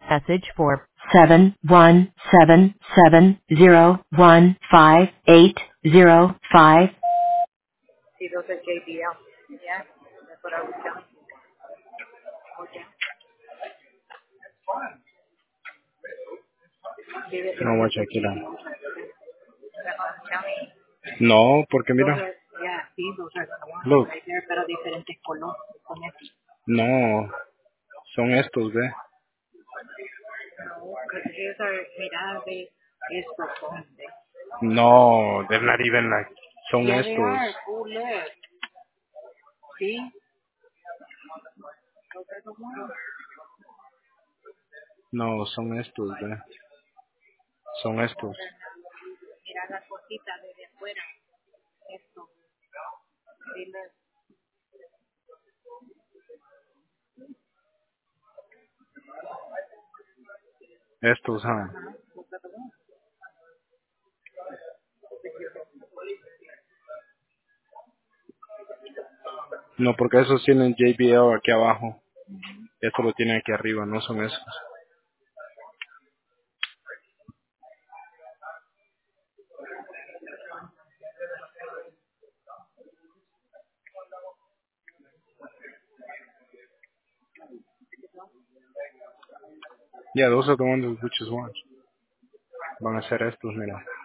Message for 717701585. Sí, those are JBL. Yeah, that's what I was telling you. Okay. Vive No voy a those are chequear. JBL. That's what I'm telling you. No, porque Those mira, are, yeah, see, those are the ones look, right there, pero diferentes colores con estos. no, son estos, ve. No, because these are, mira, de estos son, de. No, they're not even like, son Yeah, they estos. are. Oh, look. See? Those are the ones. No, son estos, ve. Son estos. Mira la cosita desde afuera. Esto. Sí, look. Estos, huh? Ajá, those are the ones. No, porque esos tienen JBL aquí abajo. Esto lo tienen aquí arriba, no son esos. Yeah, those are the ones which is ones. Van a ser estos, mira.